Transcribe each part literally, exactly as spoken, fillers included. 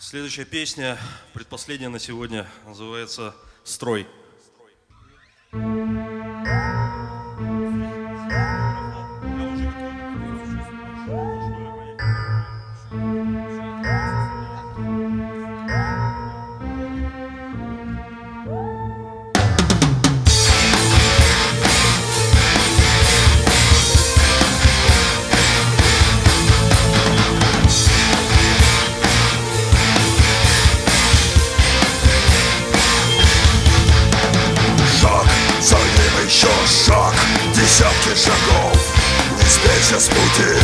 Следующая песня, предпоследняя на сегодня, называется «Строй». Шаг, десятки шагов, не сбейся с пути.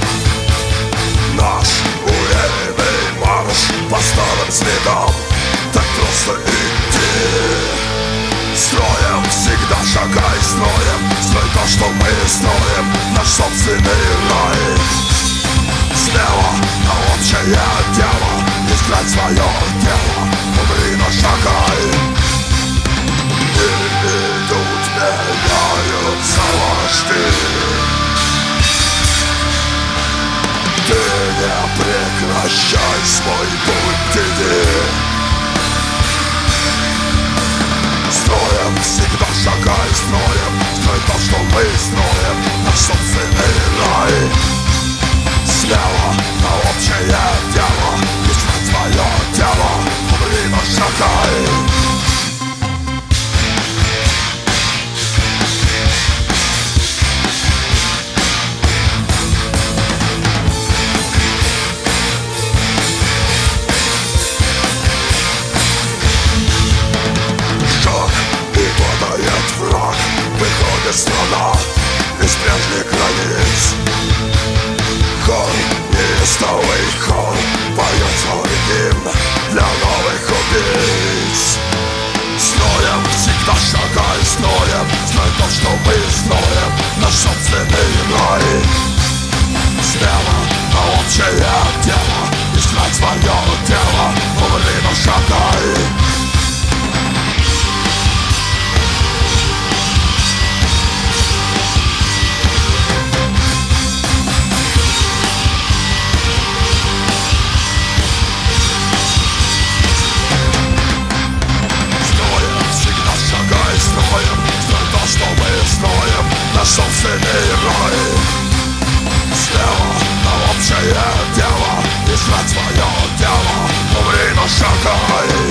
Наш уверенный марш по старым следам, так просто идти. Строем, всегда шагай строем, строй то, что мы строим, наш собственный рай. Смело на общее дело, искать свое дело, умри, но шагай. Идут, меняются вожди. Ты не прекращай свой путь, иди. Строем, всегда шагай строем, строй то, что мы строим, наш собственный рай. Смело на общее дело, искать свое дело, умри, но шагай. Страна из прежних границ. Хор, неистовый хор, поет свой гимн для новых убийц. Строем, всегда шагай строем, строй то, что мы строим, наш собственный рай. Смело на общее дело, искать свое дело, умри, но шагай. Наш собственный рай. Смело на общее дело, искать свое дело, умри, но шагай.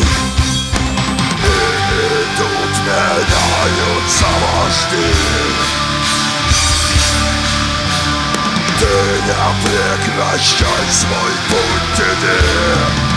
И идут, меняются вожди. Ты не прекращай свой путь, иди.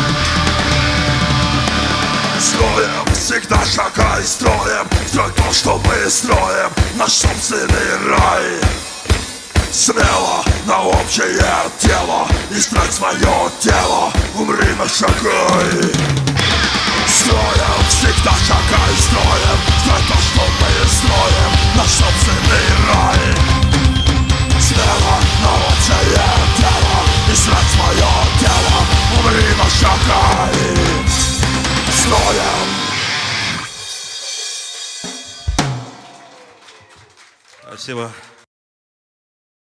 Строем, всегда шагай строем, строй то, что мы строим, наш собственный рай. Смело на общее дело, искать свое дело, умри, но шагай. Строем, всегда шагай строем, строй то, что мы строим, наш собственный рай. Смело на общее дело, искать свое дело, умри, но шагай. Строем. Спасибо.